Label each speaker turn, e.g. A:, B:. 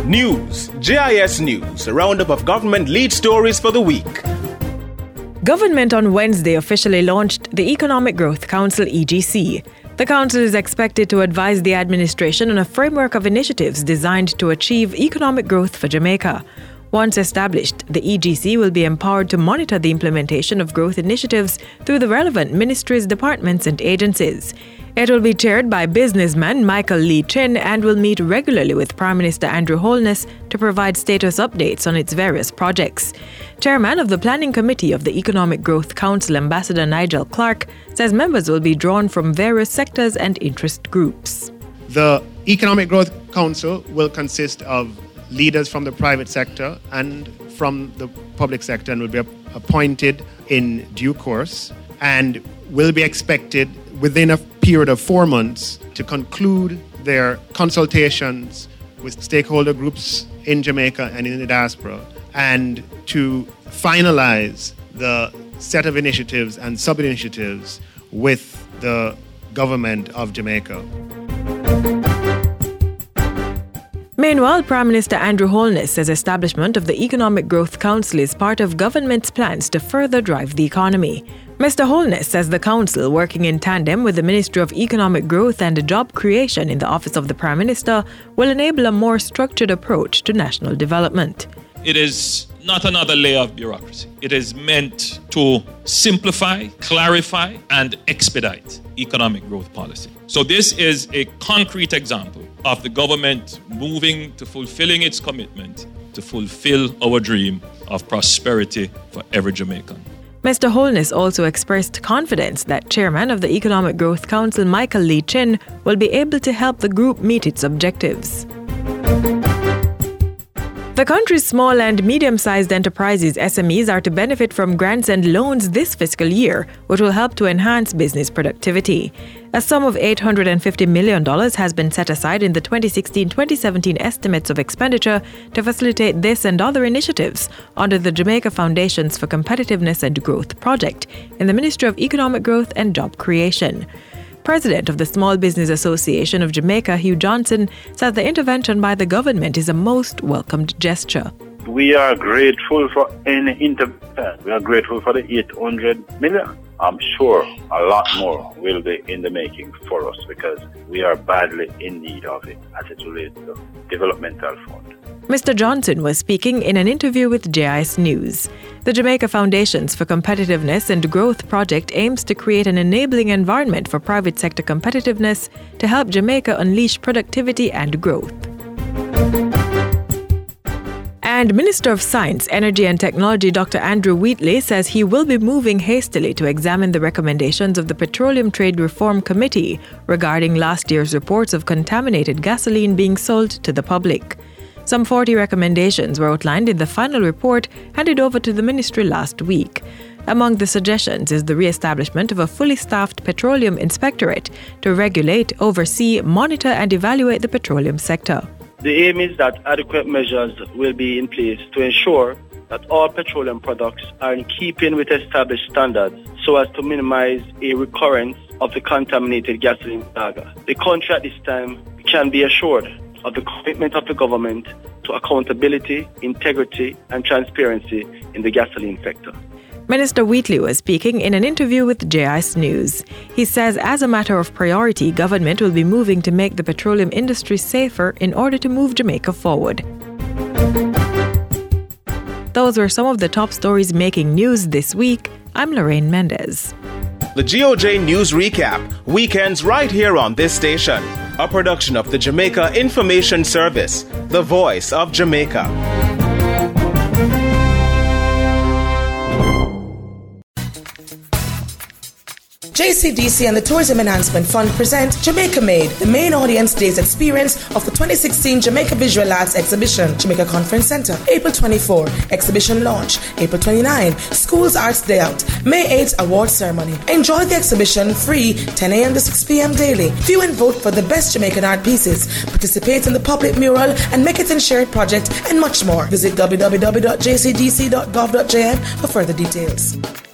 A: News, JIS News, a roundup of government lead stories for the week.
B: Government on Wednesday officially launched the Economic Growth Council EGC. The council is expected to advise the administration on a framework of initiatives designed to achieve economic growth for Jamaica. Once established, the EGC will be empowered to monitor the implementation of growth initiatives through the relevant ministries, departments, and agencies. It will be chaired by businessman Michael Lee Chin and will meet regularly with Prime Minister Andrew Holness to provide status updates on its various projects. Chairman of the Planning Committee of the Economic Growth Council, Ambassador Nigel Clark, says members will be drawn from various sectors and interest groups.
C: The Economic Growth Council will consist of leaders from the private sector and from the public sector and will be appointed in due course and will be expected within a period of 4 months to conclude their consultations with stakeholder groups in Jamaica and in the diaspora and to finalize the set of initiatives and sub-initiatives with the government of Jamaica.
B: Meanwhile, Prime Minister Andrew Holness says establishment of the Economic Growth Council is part of government's plans to further drive the economy. Mr. Holness says the council, working in tandem with the Ministry of Economic Growth and Job Creation in the Office of the Prime Minister, will enable a more structured approach to national development.
D: It is not another layer of bureaucracy. It is meant to simplify, clarify, and expedite economic growth policy. So this is a concrete example of the government moving to fulfilling its commitment to fulfill our dream of prosperity for every Jamaican.
B: Mr. Holness also expressed confidence that Chairman of the Economic Growth Council, Michael Lee Chin, will be able to help the group meet its objectives. The country's small and medium-sized enterprises, SMEs, are to benefit from grants and loans this fiscal year, which will help to enhance business productivity. A sum of $850 million has been set aside in the 2016-2017 estimates of expenditure to facilitate this and other initiatives under the Jamaica Foundations for Competitiveness and Growth project in the Ministry of Economic Growth and Job Creation. President of the Small Business Association of Jamaica, Hugh Johnson, says the intervention by the government is a most welcomed gesture.
E: We are grateful for any intervention. We are grateful for the 800 million. I'm sure a lot more will be in the making for us because we are badly in need of it as it relates to developmental fund.
B: Mr. Johnson was speaking in an interview with JIS News. The Jamaica Foundations for Competitiveness and Growth project aims to create an enabling environment for private sector competitiveness to help Jamaica unleash productivity and growth. And Minister of Science, Energy and Technology Dr. Andrew Wheatley says he will be moving hastily to examine the recommendations of the Petroleum Trade Reform Committee regarding last year's reports of contaminated gasoline being sold to the public. Some 40 recommendations were outlined in the final report handed over to the ministry last week. Among the suggestions is the re-establishment of a fully staffed petroleum inspectorate to regulate, oversee, monitor and evaluate the petroleum sector.
F: The aim is that adequate measures will be in place to ensure that all petroleum products are in keeping with established standards so as to minimize a recurrence of the contaminated gasoline saga. The country at this time can be assured of the commitment of the government to accountability, integrity, and transparency in the gasoline sector.
B: Minister Wheatley was speaking in an interview with JIS News. He says as a matter of priority, government will be moving to make the petroleum industry safer in order to move Jamaica forward. Those were some of the top stories making news this week. I'm Lorraine Mendez.
A: The GOJ News Recap, weekends right here on this station. A production of the Jamaica Information Service, the voice of Jamaica.
G: JCDC and the Tourism Enhancement Fund present Jamaica Made, the main audience day's experience of the 2016 Jamaica Visual Arts Exhibition, Jamaica Conference Center, April 24, exhibition launch, April 29, Schools Arts Day Out, May 8, award ceremony. Enjoy the exhibition free 10 a.m. to 6 p.m. daily. View and vote for the best Jamaican art pieces, participate in the public mural and Make It and Share It project, and much more. Visit www.jcdc.gov.jm for further details.